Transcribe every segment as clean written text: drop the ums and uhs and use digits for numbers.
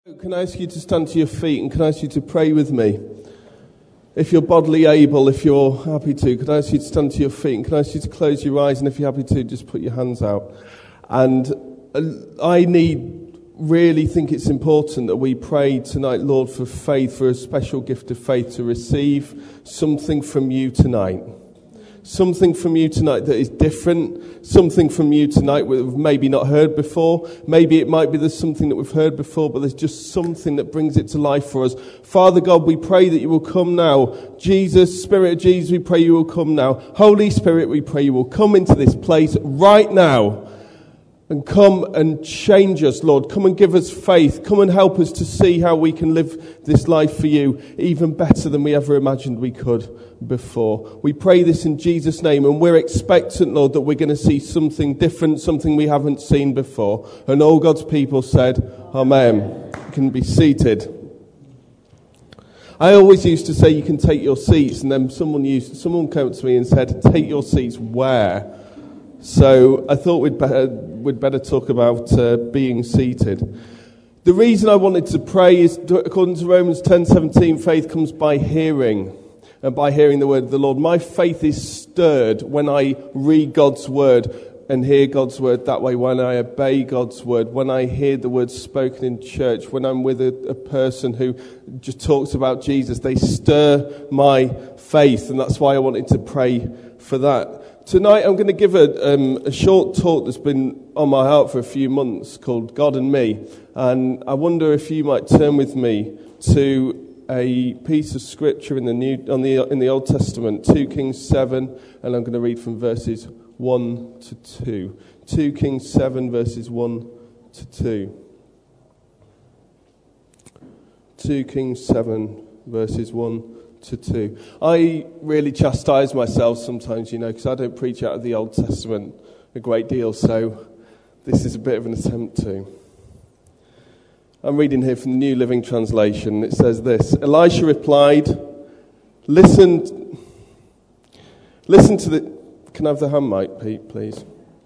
Can I ask you to stand to your feet and can I ask you to pray with me? If you're bodily able, if you're happy to, can I ask you to stand to your feet and can I ask you to close your eyes, and if you're happy to, just put your hands out. And I really think it's important that we pray tonight, Lord, for faith, for a special gift of faith to receive something from you tonight. Something from you tonight that is different. Something from you tonight we've maybe not heard before. Maybe it might be there's something that we've heard before, but there's just something that brings it to life for us. Father God, we pray that you will come now. Jesus, Spirit of Jesus, we pray you will come now. Holy Spirit, we pray you will come into this place right now. And come and change us, Lord. Come and give us faith. Come and help us to see how we can live this life for you even better than we ever imagined we could before. We pray this in Jesus' name, and we're expectant, Lord, that we're going to see something different, something we haven't seen before. And all God's people said, Amen. You can be seated. I always used to say you can take your seats, and then someone came up to me and said, take your seats where? So I thought we'd better talk about being seated. The reason I wanted to pray is, according to Romans 10:17, faith comes by hearing, and by hearing the word of the Lord. My faith is stirred when I read God's word and hear God's word that way, when I obey God's word, when I hear the words spoken in church, when I'm with a person who just talks about Jesus. They stir my faith, and that's why I wanted to pray for that. Tonight I'm going to give a short talk that's been on my heart for a few months called God and Me. And I wonder if you might turn with me to a piece of scripture in the Old Testament, 2 Kings 7, and I'm going to read from verses 1 to 2. 2 Kings 7, verses 1 to 2. 2 Kings 7, verses 1 to 2. I really chastise myself sometimes, because I don't preach out of the Old Testament a great deal, so this is a bit of an attempt to. I'm reading here from the New Living Translation. It says this: Elisha replied, Listen to the... Can I have the hand mic, Pete, please?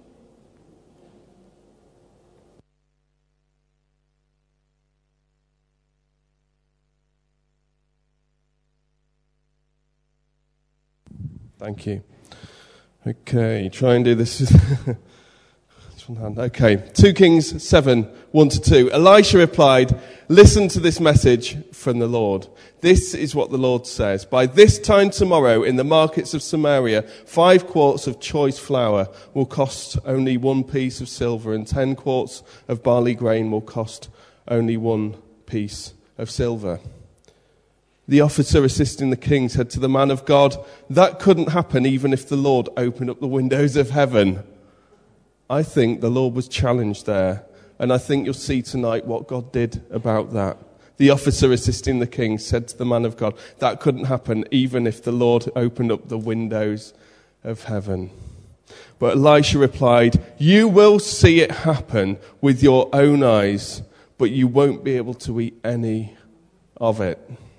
Thank you. Okay, try and do this with one hand. Okay, 2 Kings 7, 1 to 2. Elisha replied, Listen to this message from the Lord. This is what the Lord says. By this time tomorrow, in the markets of Samaria, 5 quarts of choice flour will cost only 1 piece of silver, and 10 quarts of barley grain will cost only 1 piece of silver. The officer assisting the king said to the man of God, That couldn't happen even if the Lord opened up the windows of heaven. I think the Lord was challenged there, and I think you'll see tonight what God did about that. The officer assisting the king said to the man of God, That couldn't happen even if the Lord opened up the windows of heaven. But Elisha replied, You will see it happen with your own eyes, but you won't be able to eat any of it.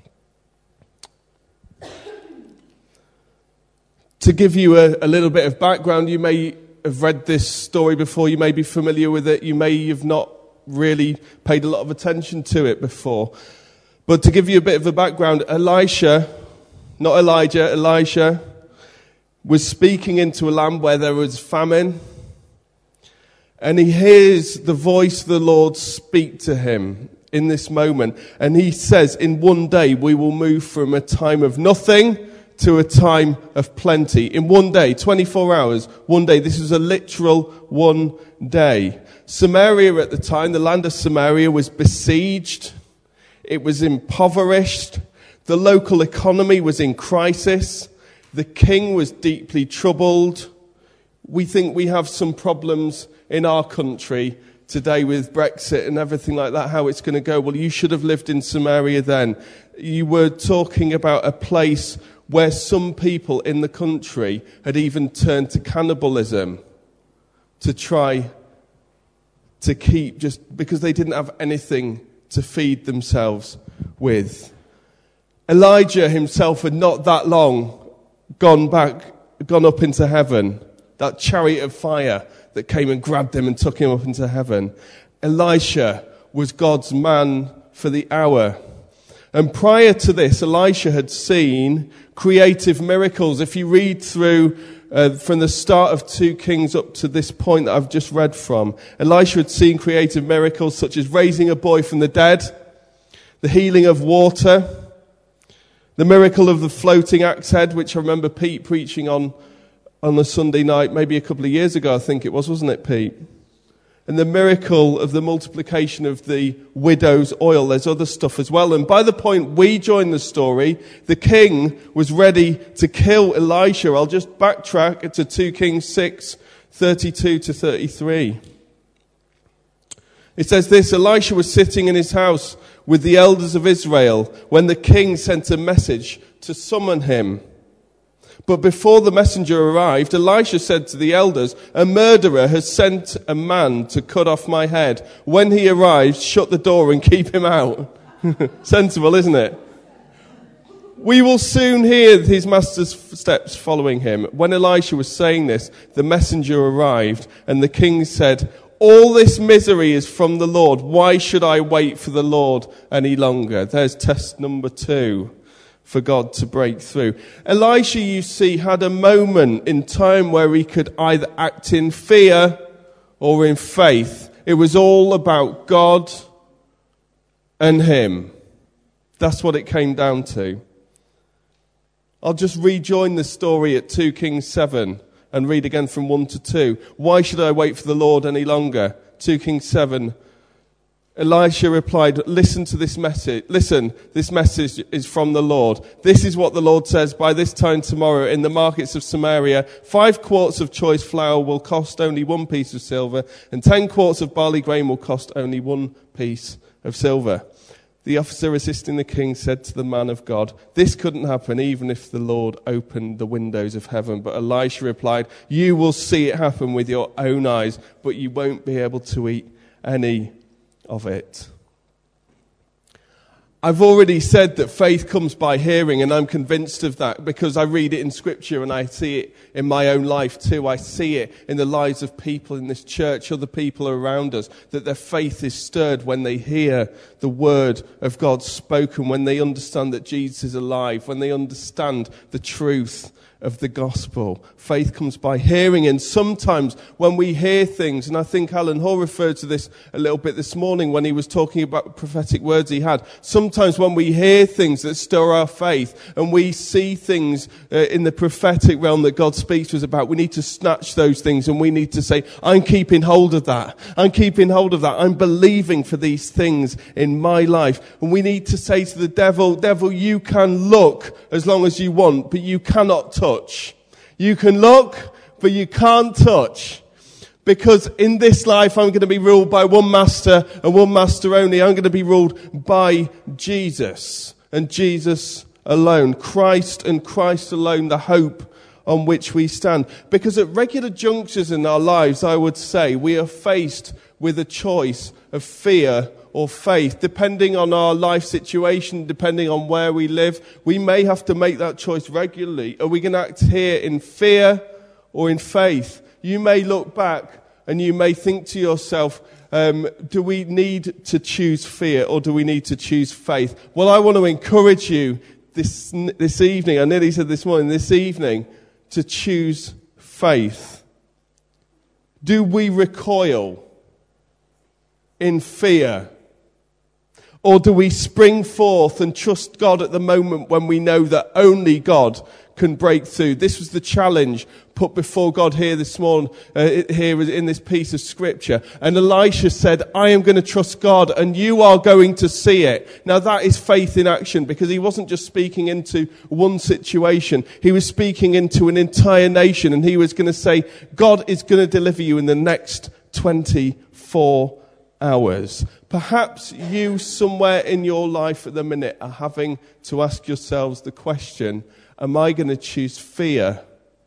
To give you a little bit of background, you may have read this story before, you may be familiar with it, you may have not really paid a lot of attention to it before. But to give you a bit of a background, Elisha was speaking into a land where there was famine, and he hears the voice of the Lord speak to him in this moment. And he says, in one day we will move from a time of nothing to a time of plenty. In one day, 24 hours, one day. This is a literal one day. Samaria at the time, the land of Samaria, was besieged. It was impoverished. The local economy was in crisis. The king was deeply troubled. We think we have some problems in our country today with Brexit and everything like that, how it's going to go. Well, you should have lived in Samaria then. You were talking about a place where some people in the country had even turned to cannibalism to try to keep, just because they didn't have anything to feed themselves with. Elijah himself had not that long gone up into heaven. That chariot of fire that came and grabbed him and took him up into heaven. Elisha was God's man for the hour. And prior to this, Elisha had seen creative miracles. If you read through from the start of 2 Kings up to this point that I've just read from, Elisha had seen creative miracles such as raising a boy from the dead, the healing of water, the miracle of the floating axe head, which I remember Pete preaching on a Sunday night, maybe a couple of years ago, I think it was, wasn't it, Pete? And the miracle of the multiplication of the widow's oil. There's other stuff as well. And by the point we join the story, the king was ready to kill Elisha. I'll just backtrack to 2 Kings 6, 32 to 33. It says this: Elisha was sitting in his house with the elders of Israel when the king sent a message to summon him. But before the messenger arrived, Elisha said to the elders, "A murderer has sent a man to cut off my head. When he arrives, shut the door and keep him out." Sensible, isn't it? We will soon hear his master's steps following him. When Elisha was saying this, the messenger arrived, and the king said, "All this misery is from the Lord. Why should I wait for the Lord any longer?" There's test number 2. For God to break through. Elisha, you see, had a moment in time where he could either act in fear or in faith. It was all about God and him. That's what it came down to. I'll just rejoin the story at 2 Kings 7 and read again from 1 to 2. Why should I wait for the Lord any longer? 2 Kings 7. Elisha replied, "Listen to this message. Listen, this message is from the Lord. This is what the Lord says. By this time tomorrow, in the markets of Samaria, 5 quarts of choice flour will cost only 1 piece of silver, and 10 quarts of barley grain will cost only 1 piece of silver." The officer assisting the king said to the man of God, "This couldn't happen even if the Lord opened the windows of heaven." But Elisha replied, "You will see it happen with your own eyes, but you won't be able to eat any of it." I've already said that faith comes by hearing, and I'm convinced of that because I read it in Scripture and I see it in my own life too. I see it in the lives of people in this church, other people around us, that their faith is stirred when they hear the word of God spoken, when they understand that Jesus is alive, when they understand the truth of the gospel. Faith comes by hearing, and sometimes when we hear things, and I think Alan Hall referred to this a little bit this morning when he was talking about prophetic words he had. Sometimes when we hear things that stir our faith and we see things in the prophetic realm that God speaks to us about, we need to snatch those things and we need to say, "I'm keeping hold of that. I'm keeping hold of that. I'm believing for these things in my life." And we need to say to the devil, "Devil, you can look as long as you want, but you cannot touch. You can look, but you can't touch. Because in this life, I'm going to be ruled by one master and one master only. I'm going to be ruled by Jesus and Jesus alone. Christ and Christ alone, the hope on which we stand. Because at regular junctures in our lives, I would say, we are faced with a choice of fear or faith. Depending on our life situation, depending on where we live, we may have to make that choice regularly. Are we going to act here in fear or in faith? You may look back and you may think to yourself, do we need to choose fear or do we need to choose faith? Well, I want to encourage you this evening, I nearly said this morning, this evening, to choose faith. Do we recoil in fear? Or do we spring forth and trust God at the moment when we know that only God can break through? This was the challenge put before God here this morning, here in this piece of scripture. And Elisha said, "I am going to trust God and you are going to see it." Now that is faith in action, because he wasn't just speaking into one situation. He was speaking into an entire nation, and he was going to say, God is going to deliver you in the next 24 hours. Perhaps you somewhere in your life at the minute are having to ask yourselves the question, am I going to choose fear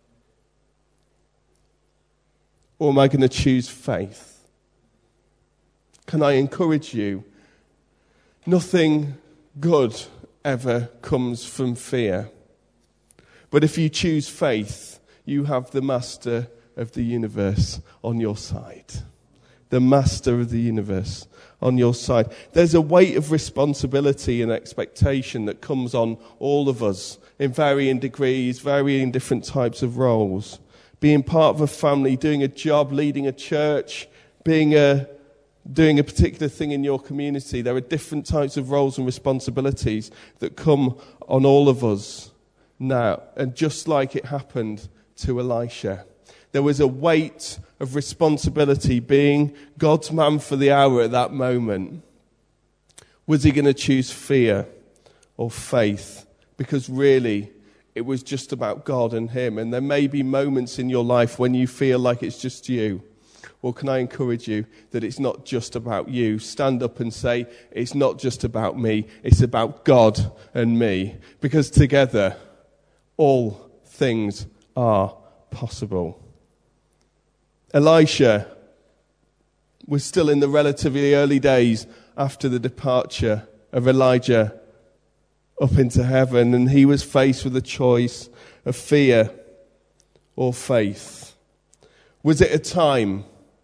or am I going to choose faith? Can I encourage you? Nothing good ever comes from fear. But if you choose faith, you have the master of the universe on your side. the master of the universe, on your side. There's a weight of responsibility and expectation that comes on all of us in varying degrees, varying different types of roles. Being part of a family, doing a job, leading a church, doing a particular thing in your community. There are different types of roles and responsibilities that come on all of us now. And just like it happened to Elisha, there was a weight of responsibility being God's man for the hour at that moment. Was he going to choose fear or faith? Because really, it was just about God and him. And there may be moments in your life when you feel like it's just you. Well, can I encourage you that it's not just about you? Stand up and say, it's not just about me. It's about God and me. Because together, all things are possible. Elisha was still in the relatively early days after the departure of Elijah up into heaven, and he was faced with a choice of fear or faith. Was it a time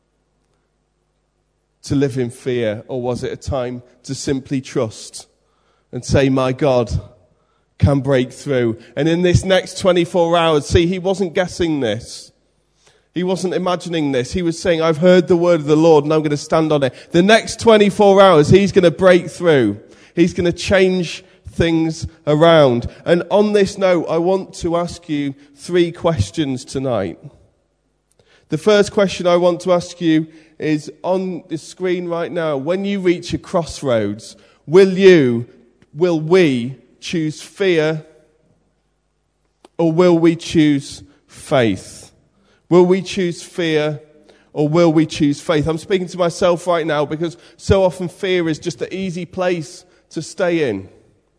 to live in fear, or was it a time to simply trust and say, my God can break through? And in this next 24 hours, see, he wasn't guessing this. He wasn't imagining this. He was saying, I've heard the word of the Lord and I'm going to stand on it. The next 24 hours, he's going to break through. He's going to change things around. And on this note, I want to ask you 3 questions tonight. The first question I want to ask you is on the screen right now. When you reach a crossroads, will we choose fear or will we choose faith? Will we choose fear or will we choose faith? I'm speaking to myself right now because so often fear is just an easy place to stay in.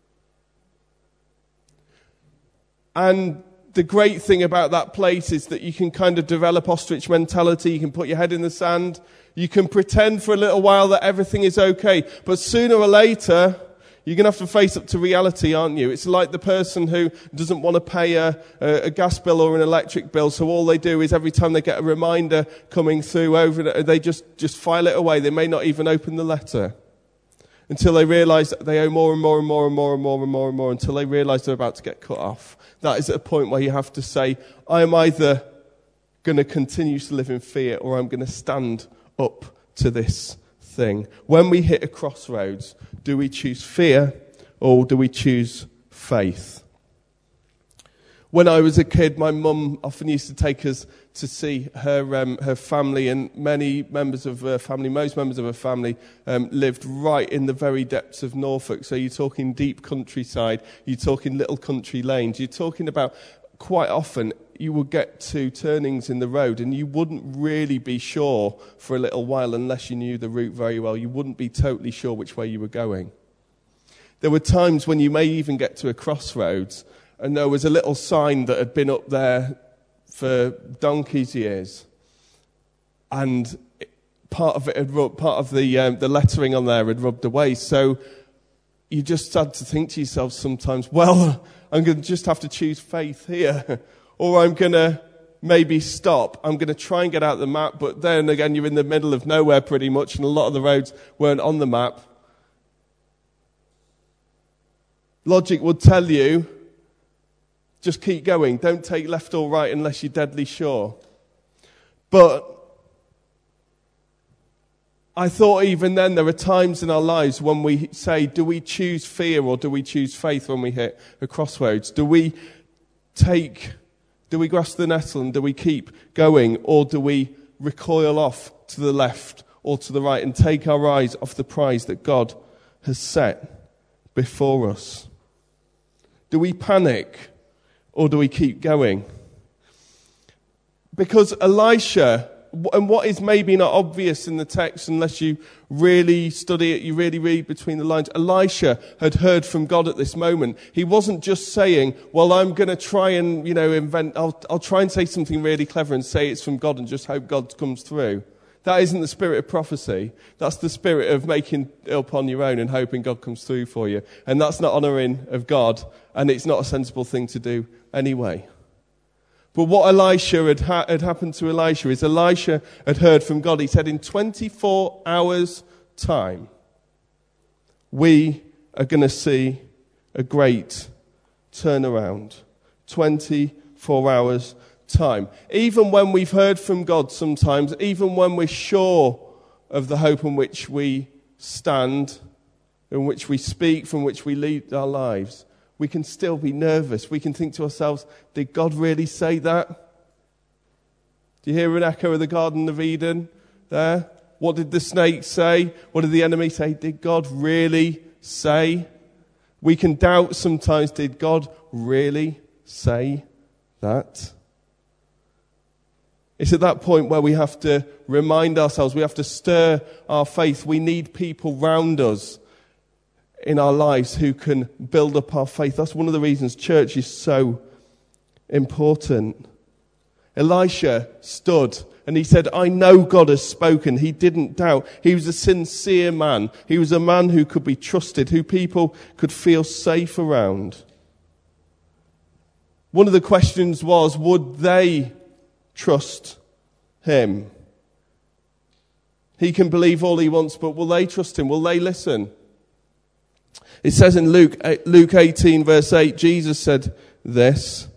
And the great thing about that place is that you can kind of develop ostrich mentality. You can put your head in the sand. You can pretend for a little while that everything is okay. But sooner or later, you're going to have to face up to reality, aren't you? It's like the person who doesn't want to pay a gas bill or an electric bill, so all they do is every time they get a reminder coming through, they just file it away. They may not even open the letter until they realise that they owe more and more and more and more and more and more and more, until they realise they're about to get cut off. That is at a point where you have to say, I'm either going to continue to live in fear or I'm going to stand up to this thing. When we hit a crossroads, do we choose fear or do we choose faith? When I was a kid, my mum often used to take us to see her family, and many members of her family, most members of her family, lived right in the very depths of Norfolk. So you're talking deep countryside, you're talking little country lanes, you're talking about quite often you would get to turnings in the road and you wouldn't really be sure for a little while unless you knew the route very well. You wouldn't be totally sure which way you were going. There were times when you may even get to a crossroads and there was a little sign that had been up there for donkey's years, and part of the lettering on there had rubbed away. So you just had to think to yourself sometimes, well, I'm going to just have to choose faith here, or I'm going to maybe stop. I'm going to try and get out the map, but then again, you're in the middle of nowhere pretty much, and a lot of the roads weren't on the map. Logic would tell you, just keep going. Don't take left or right unless you're deadly sure. But I thought even then there are times in our lives when we say, do we choose fear or do we choose faith when we hit a crossroads? Do we grasp the nettle and do we keep going, or do we recoil off to the left or to the right and take our eyes off the prize that God has set before us? Do we panic or do we keep going? Because Elisha, and what is maybe not obvious in the text unless you really study it, you really read between the lines, Elisha had heard from God at this moment. He wasn't just saying, well, I'm going to try and, I'll try and say something really clever and say it's from God and just hope God comes through. That isn't the spirit of prophecy. That's the spirit of making it up on your own and hoping God comes through for you. And that's not honouring of God, and it's not a sensible thing to do anyway. But what Elisha had happened to Elisha is Elisha had heard from God. He said, in 24 hours' time, we are going to see a great turnaround. 24 hours' time. Even when we've heard from God sometimes, even when we're sure of the hope in which we stand, in which we speak, from which we lead our lives, we can still be nervous. We can think to ourselves, did God really say that? Do you hear an echo of the Garden of Eden there? What did the snake say? What did the enemy say? Did God really say? We can doubt sometimes, did God really say that? It's at that point where we have to remind ourselves, we have to stir our faith. We need people round us in our lives who can build up our faith. That's one of the reasons church is so important. Elisha stood and he said, I know God has spoken. He didn't doubt. He was a sincere man. He was a man who could be trusted, who people could feel safe around. One of the questions was, would they trust him? He can believe all he wants, but will they trust him? Will they listen? It says in Luke 18 verse 8, Jesus said this.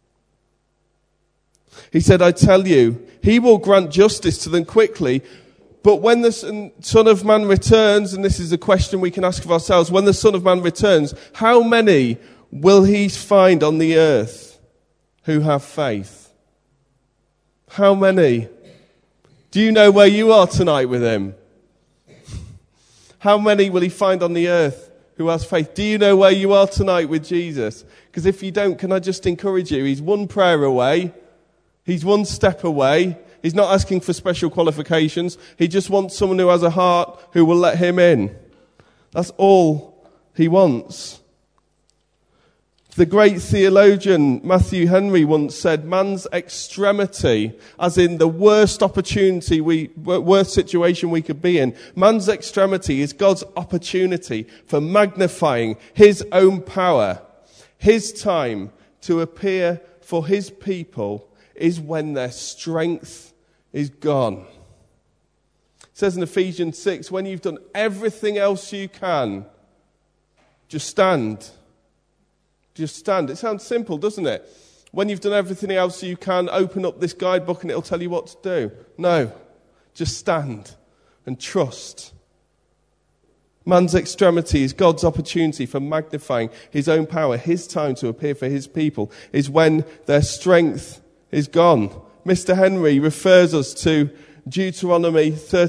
He said, I tell you, he will grant justice to them quickly, but when the Son of Man returns, and this is a question we can ask of ourselves, when the Son of Man returns, how many will he find on the earth who have faith? How many? Do you know where you are tonight with him? How many will he find on the earth who has faith? Do you know where you are tonight with Jesus? Because if you don't, can I just encourage you? He's one prayer away. He's one step away. He's not asking for special qualifications. He just wants someone who has a heart who will let him in. That's all he wants. The great theologian Matthew Henry once said, man's extremity, as in the worst worst situation we could be in, man's extremity is God's opportunity for magnifying his own power. His time to appear for his people is when their strength is gone. It says in Ephesians 6, when you've done everything else you can, just stand. Just stand. It sounds simple, doesn't it? When you've done everything else you can, open up this guidebook and it'll tell you what to do. No. Just stand and trust. Man's extremity is God's opportunity for magnifying his own power. His time to appear for his people is when their strength is gone. Mr. Henry refers us to Deuteronomy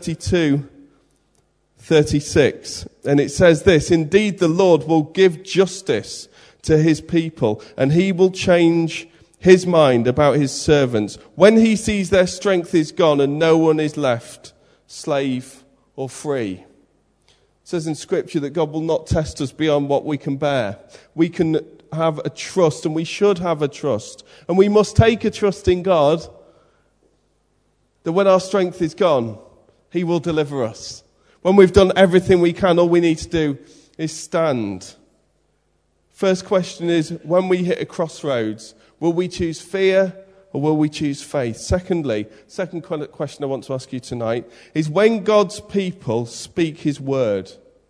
32:36. And it says this, indeed the Lord will give justice to his people, and he will change his mind about his servants when he sees their strength is gone and no one is left, slave or free. It says in Scripture that God will not test us beyond what we can bear. We can have a trust, and we should have a trust, and we must take a trust in God that when our strength is gone, he will deliver us. When we've done everything we can, all we need to do is stand. First question is, when we hit a crossroads, will we choose fear or will we choose faith? Second question I want to ask you tonight is, when God's people speak his word,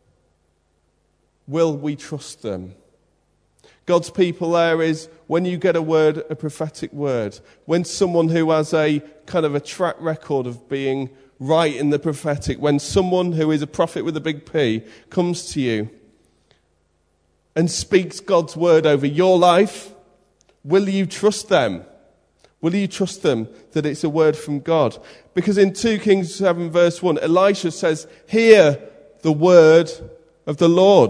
will we trust them? God's people there is when you get a word, a prophetic word, when someone who has a kind of a track record of being right in the prophetic, when someone who is a prophet with a big P comes to you and speaks God's word over your life, will you trust them? Will you trust them that it's a word from God? Because in 2 Kings 7 verse 1, Elisha says, hear the word of the Lord.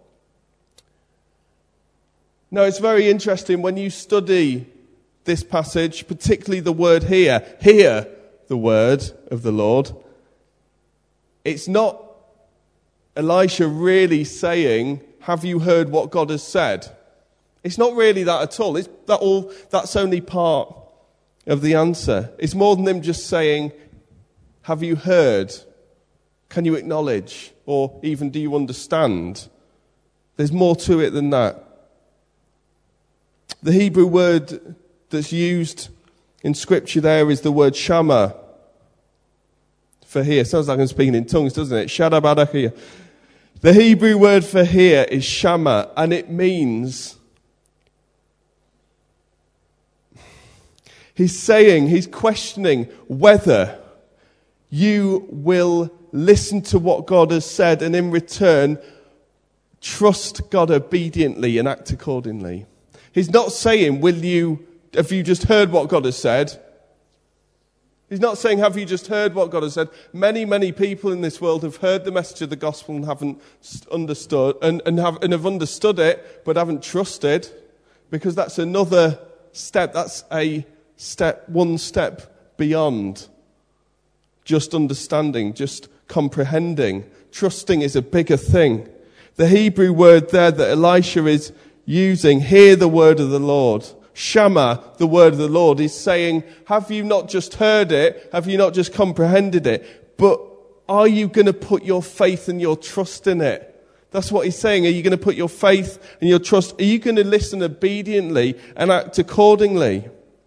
Now it's very interesting when you study this passage, particularly the word hear the word of the Lord. It's not Elisha really saying, have you heard what God has said? It's not really that at all. That's only part of the answer. It's more than them just saying, have you heard? Can you acknowledge? Or even, do you understand? There's more to it than that. The Hebrew word that's used In Scripture there is the word Shama for hear. Sounds like I'm speaking in tongues, doesn't it? Shadabadakiyah. The Hebrew word for hear is Shama, and it means... He's questioning whether you will listen to what God has said and in return trust God obediently and act accordingly. He's not saying, have you just heard what God has said? He's not saying, have you just heard what God has said? Many, many people in this world have heard the message of the gospel and haven't understood, and have understood it, but haven't trusted, because that's another step. That's one step beyond just understanding, just comprehending. Trusting is a bigger thing. The Hebrew word there that Elisha is using, hear the word of the Lord. Shama, the word of the Lord, is saying, have you not just heard it? Have you not just comprehended it? But are you going to put your faith and your trust in it? That's what he's saying. Are you going to put your faith and your trust? Are you going to listen obediently and act accordingly?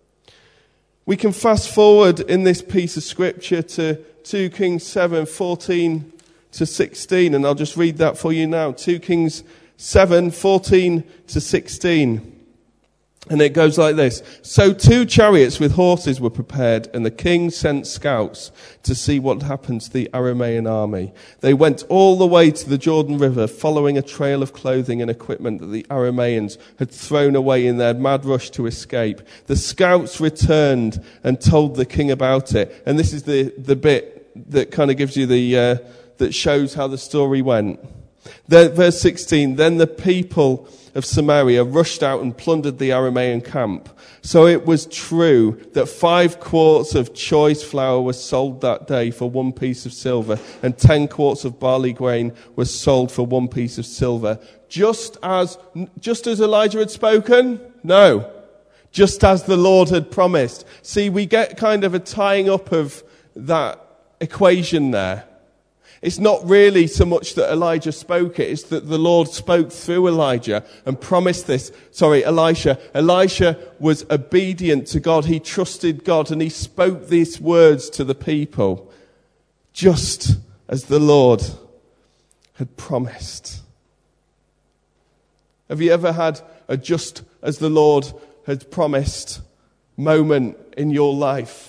We can fast forward in this piece of scripture to 2 Kings 7, 14 to 16, and I'll just read that for you now. 2 Kings 7, 14 to 16. And it goes like this. So 2 chariots with horses were prepared, and the king sent scouts to see what happened to the Aramean army. They went all the way to the Jordan River, following a trail of clothing and equipment that the Arameans had thrown away in their mad rush to escape. The scouts returned and told the king about it. And this is the bit that kind of gives you that shows how the story went. Verse 16, then the people of Samaria rushed out and plundered the Aramean camp. So it was true that 5 quarts of choice flour was sold that day for 1 piece of silver, and 10 quarts of barley grain was sold for 1 piece of silver. Just as Elijah had spoken? No. Just as the Lord had promised. See, we get kind of a tying up of that equation there. It's not really so much that Elijah spoke it, it's that the Lord spoke through Elijah and promised this. Elisha. Elisha was obedient to God. He trusted God and he spoke these words to the people, just as the Lord had promised. Have you ever had a just as the Lord had promised moment in your life?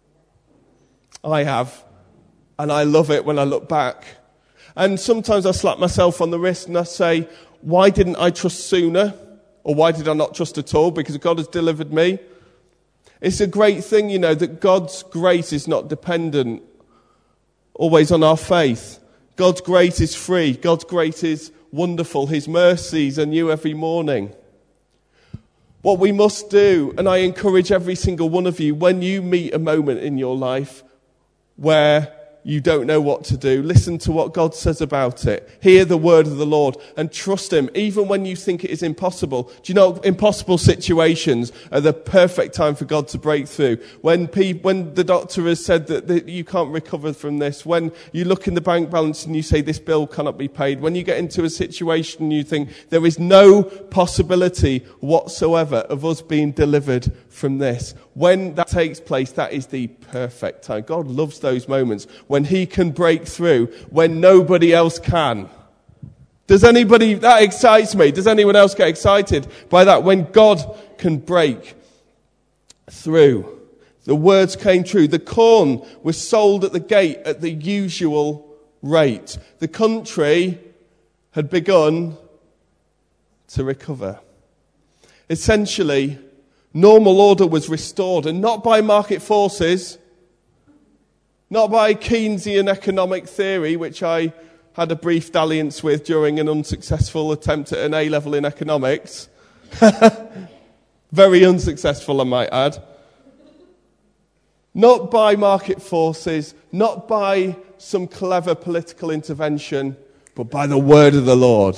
I have. And I love it when I look back. And sometimes I slap myself on the wrist and I say, why didn't I trust sooner? Or why did I not trust at all? Because God has delivered me. It's a great thing, that God's grace is not dependent always on our faith. God's grace is free. God's grace is wonderful. His mercies are new every morning. What we must do, and I encourage every single one of you, when you meet a moment in your life where you don't know what to do, listen to what God says about it. Hear the word of the Lord and trust him, even when you think it is impossible. Do you know, impossible situations are the perfect time for God to break through. When the doctor has said that you can't recover from this, when you look in the bank balance and you say this bill cannot be paid, when you get into a situation and you think there is no possibility whatsoever of us being delivered from this. When that takes place, that is the perfect time. God loves those moments when he can break through, when nobody else can. That excites me. Does anyone else get excited by that? When God can break through. The words came true. The corn was sold at the gate at the usual rate. The country had begun to recover. Essentially, normal order was restored, and not by market forces, not by Keynesian economic theory, which I had a brief dalliance with during an unsuccessful attempt at an A-level in economics. Very unsuccessful, I might add. Not by market forces, not by some clever political intervention, but by the word of the Lord.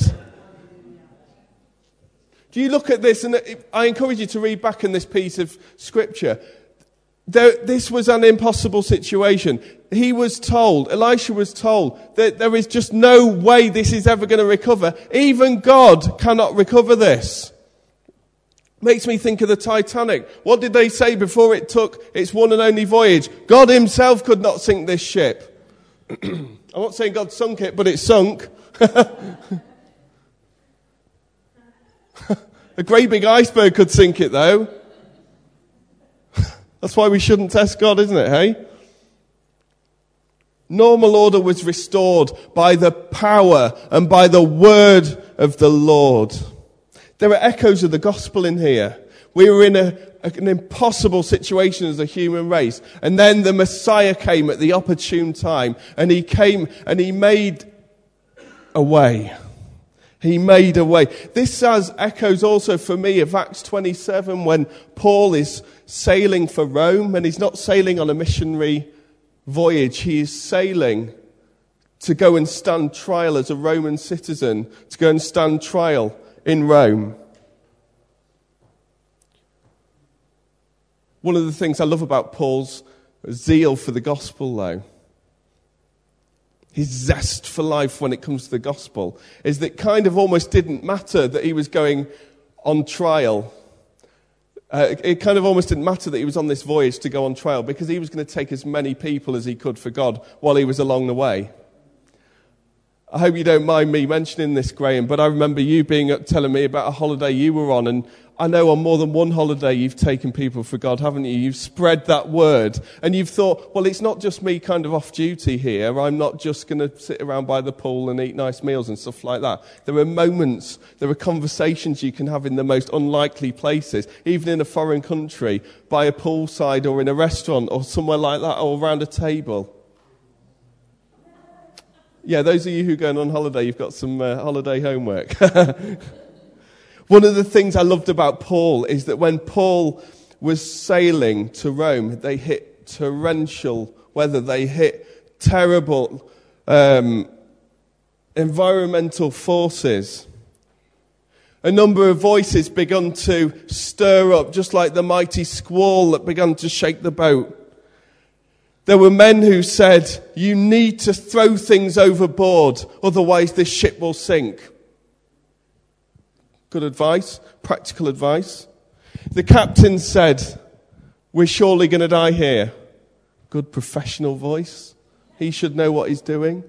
Do you look at this, and I encourage you to read back in this piece of scripture. This was an impossible situation. Elisha was told that there is just no way this is ever going to recover. Even God cannot recover this. Makes me think of the Titanic. What did they say before it took its one and only voyage? God himself could not sink this ship. I'm not saying God sunk it, but it sunk. A great big iceberg could sink it, though. That's why we shouldn't test God, isn't it, hey? Normal order was restored by the power and by the word of the Lord. There are echoes of the gospel in here. We were in an impossible situation as a human race. And then the Messiah came at the opportune time. And he came and he made a way. He made a way. This has echoes also for me of Acts 27 when Paul is sailing for Rome. And he's not sailing on a missionary voyage. He is sailing to go and stand trial as a Roman citizen. To go and stand trial in Rome. One of the things I love about Paul's zeal for the gospel, though, his zest for life when it comes to the gospel, is that it kind of almost didn't matter that he was going on trial. It kind of almost didn't matter that he was on this voyage to go on trial because he was going to take as many people as he could for God while he was along the way. I hope you don't mind me mentioning this, Graham, but I remember you telling me about a holiday you were on, and I know on more than one holiday you've taken people for God, haven't you? You've spread that word, and you've thought, well, it's not just me kind of off duty here. I'm not just going to sit around by the pool and eat nice meals and stuff like that. There are moments, there are conversations you can have in the most unlikely places, even in a foreign country, by a poolside or in a restaurant or somewhere like that, or around a table. Yeah, those of you who are going on holiday, you've got some holiday homework. One of the things I loved about Paul is that when Paul was sailing to Rome, they hit torrential weather. They hit terrible environmental forces. A number of voices began to stir up, just like the mighty squall that began to shake the boat. There were men who said, you need to throw things overboard, otherwise this ship will sink. Good advice, practical advice. The captain said, we're surely going to die here. Good professional voice. He should know what he's doing.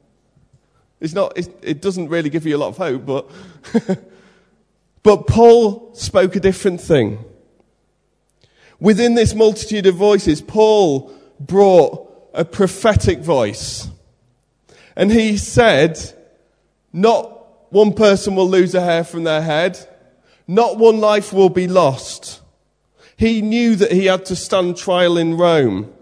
It doesn't really give you a lot of hope, but but Paul spoke a different thing. Within this multitude of voices, Paul brought a prophetic voice. And he said, not one person will lose a hair from their head. Not one life will be lost. He knew that he had to stand trial in Rome.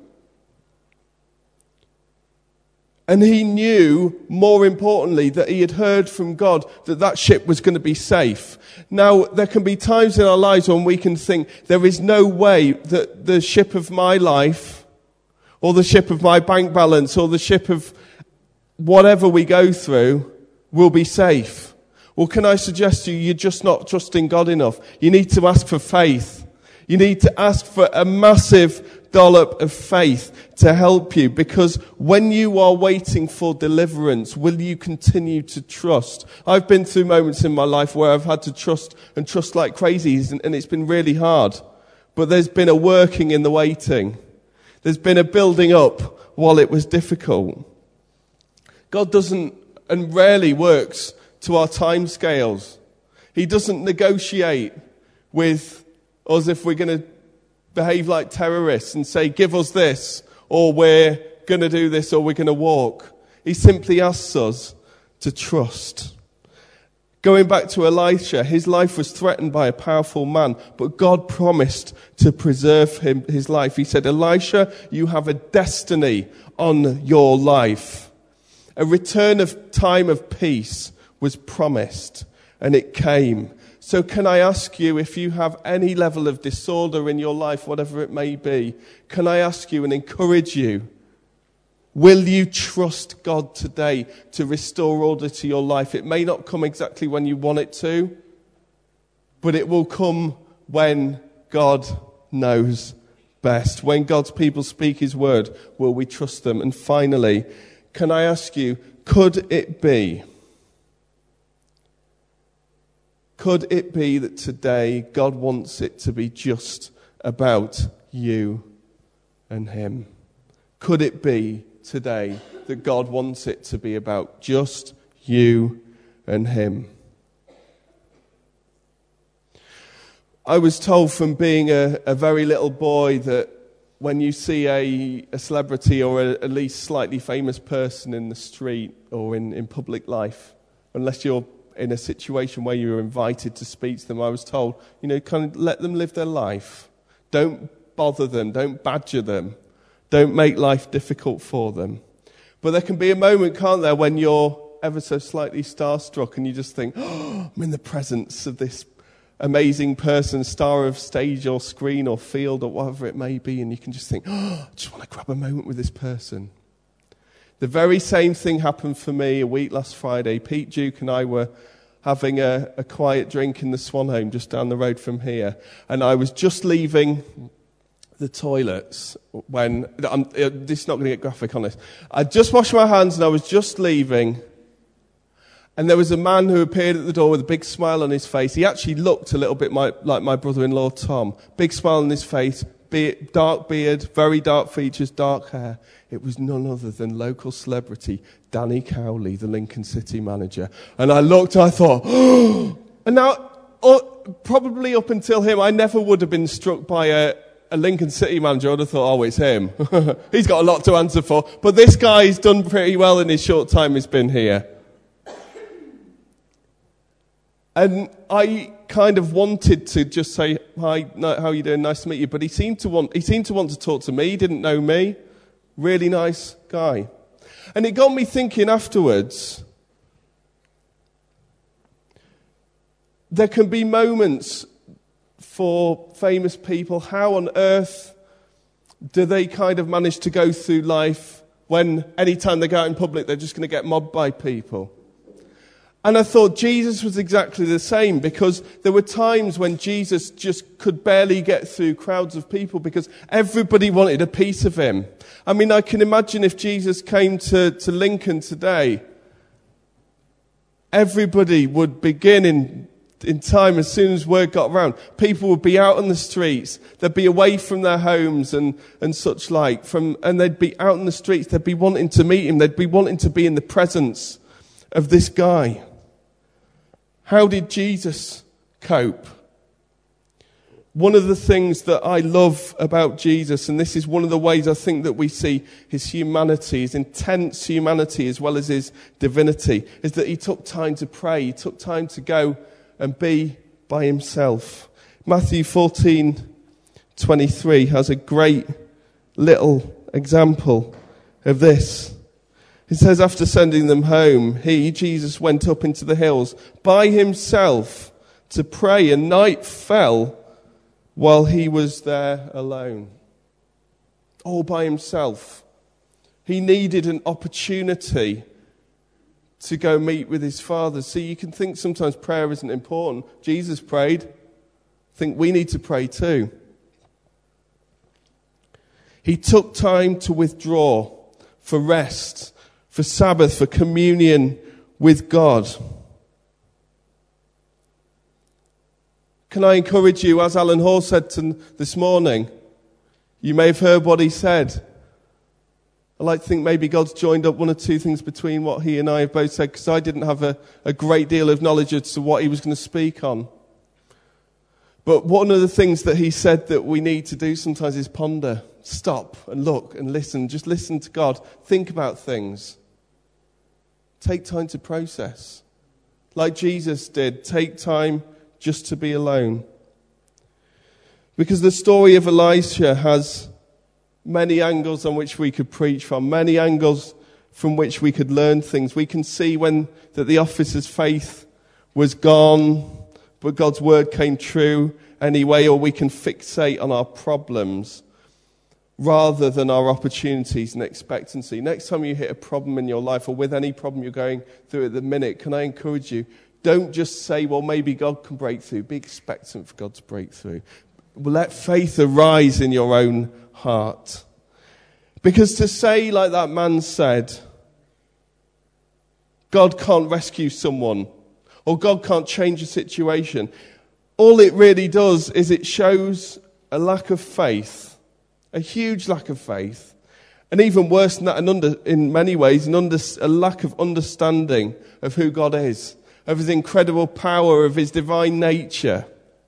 And he knew, more importantly, that he had heard from God that that ship was going to be safe. Now, there can be times in our lives when we can think, there is no way that the ship of my life, or the ship of my bank balance, or the ship of whatever we go through will be safe. Well, can I suggest to you, you're just not trusting God enough. You need to ask for faith. You need to ask for a massive dollop of faith to help you, because when you are waiting for deliverance, will you continue to trust? I've been through moments in my life where I've had to trust and trust like crazy, and it's been really hard. But there's been a working in the waiting. There's been a building up while it was difficult. God doesn't and rarely works to our time scales. He doesn't negotiate with us if we're going to behave like terrorists and say, give us this, or we're going to do this, or we're going to walk. He simply asks us to trust. Going back to Elisha, his life was threatened by a powerful man, but God promised to preserve his life. He said, Elisha, you have a destiny on your life. A return of time of peace was promised, and it came. So can I ask you, if you have any level of disorder in your life, whatever it may be, can I ask you and encourage you, will you trust God today to restore order to your life? It may not come exactly when you want it to, but it will come when God knows best. When God's people speak his word, will we trust them? And finally, can I ask you, could it be Could it be that today God wants it to be just about you and him? Could it be today that God wants it to be about just you and him? I was told from being a very little boy that when you see a celebrity or at least slightly famous person in the street or in public life, unless you're in a situation where you're invited to speak to them, I was told, kind of let them live their life. Don't bother them. Don't badger them. Don't make life difficult for them. But there can be a moment, can't there, when you're ever so slightly starstruck and you just think, oh, I'm in the presence of this amazing person, star of stage or screen or field or whatever it may be, and you can just think, oh, I just want to grab a moment with this person. The very same thing happened for me a week last Friday. Pete Duke and I were having a quiet drink in the Swan Home just down the road from here, and I was just leaving the toilets when, this is not going to get graphic on this, I just washed my hands and I was just leaving, and there was a man who appeared at the door with a big smile on his face. He actually looked a little bit like my brother-in-law Tom. Big smile on his face, dark beard, very dark features, dark hair. It was none other than local celebrity Danny Cowley, the Lincoln City manager. And I looked, I thought, oh! And now, probably up until him, I never would have been struck by a Lincoln City manager. I'd have thought, oh, it's him. He's got a lot to answer for. But this guy's done pretty well in his short time he's been here. And I kind of wanted to just say, hi, how are you doing? Nice to meet you. But he seemed to want to talk to me. He didn't know me. Really nice guy. And it got me thinking afterwards, there can be moments for famous people. How on earth do they kind of manage to go through life when any time they go out in public, they're just going to get mobbed by people? And I thought Jesus was exactly the same, because there were times when Jesus just could barely get through crowds of people because everybody wanted a piece of him. I mean, I can imagine if Jesus came to Lincoln today, everybody would begin in time as soon as word got around. People would be out on the streets. They'd be away from their homes and such like. And they'd be out in the streets. They'd be wanting to meet him. They'd be wanting to be in the presence of this guy. How did Jesus cope? One of the things that I love about Jesus, and this is one of the ways I think that we see his humanity, his intense humanity as well as his divinity, is that he took time to pray. He took time to go and be by himself. Matthew 14:23 has a great little example of this. It says, after sending them home, Jesus, went up into the hills by himself to pray, and night fell while he was there alone. All by himself. He needed an opportunity to go meet with his Father. See, you can think sometimes prayer isn't important. Jesus prayed. I think we need to pray too. He took time to withdraw for rest, for Sabbath, for communion with God. Can I encourage you, as Alan Hall said this morning, you may have heard what he said. I like to think maybe God's joined up one or two things between what he and I have both said, because I didn't have a great deal of knowledge as to what he was going to speak on. But one of the things that he said that we need to do sometimes is ponder, stop and look and listen. Just listen to God. Think about things. Take time to process. Like Jesus did, take time just to be alone. Because the story of Elisha has many angles on which we could preach from, many angles from which we could learn things. We can see that the officer's faith was gone, but God's word came true anyway, or we can fixate on our problems rather than our opportunities and expectancy. Next time you hit a problem in your life, or with any problem you're going through at the minute, can I encourage you, don't just say, well, maybe God can break through. Be expectant for God to break through. Let faith arise in your own heart. Because to say, like that man said, God can't rescue someone, or God can't change a situation. All it really does is it shows a lack of faith, a huge lack of faith, and even worse than that, in many ways, a lack of understanding of who God is, of his incredible power, of his divine nature.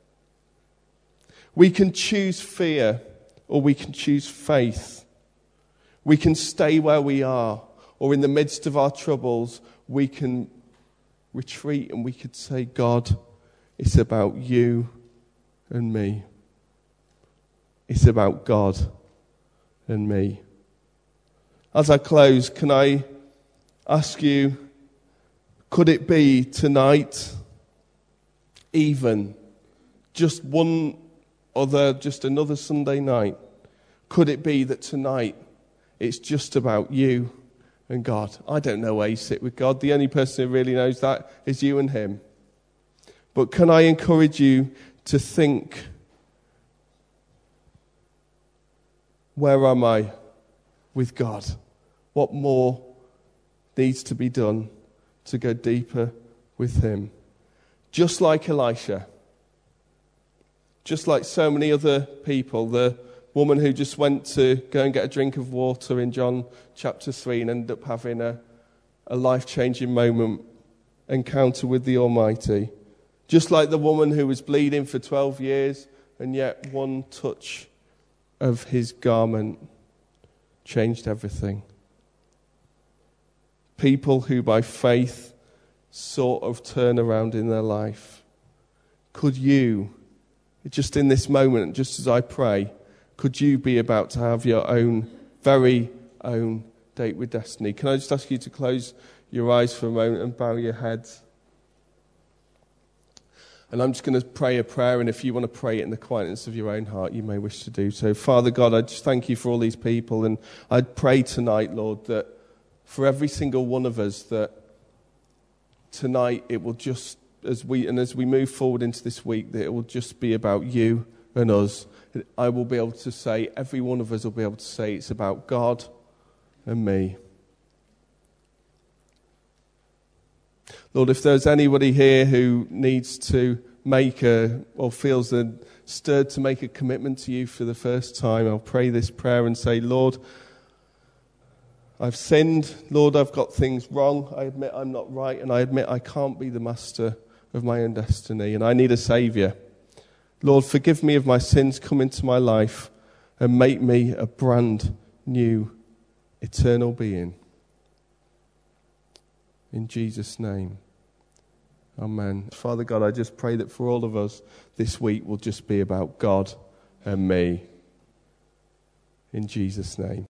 We can choose fear, or we can choose faith. We can stay where we are, or in the midst of our troubles, we can retreat and we could say, God, it's about you and me. It's about God and me. As I close, can I ask you, could it be tonight, even just another Sunday night, could it be that tonight it's just about you and God? I don't know where you sit with God. The only person who really knows that is you and him. But can I encourage you to think, where am I with God? What more needs to be done to go deeper with him? Just like Elisha, just like so many other people, the woman who just went to go and get a drink of water in John chapter 3 and ended up having a life-changing moment, encounter with the Almighty. Just like the woman who was bleeding for 12 years and yet one touch of his garment changed everything. People who by faith sort of turn around in their life. Could you, just in this moment, just as I pray, could you be about to have your own, very own date with destiny? Can I just ask you to close your eyes for a moment and bow your heads? And I'm just going to pray a prayer, and if you want to pray it in the quietness of your own heart, you may wish to do so. Father God, I just thank you for all these people, and I pray tonight, Lord, that for every single one of us, that tonight it will just, as we move forward into this week, that it will just be about you and us. I will be able to say, every one of us will be able to say, it's about God and me. Lord, if there's anybody here who needs to or feels stirred to make a commitment to you for the first time, I'll pray this prayer and say, Lord, I've sinned. Lord, I've got things wrong. I admit I'm not right, and I admit I can't be the master of my own destiny, and I need a Saviour. Lord, forgive me of my sins, come into my life, and make me a brand new, eternal being. In Jesus' name, amen. Father God, I just pray that for all of us, this week will just be about God and me. In Jesus' name.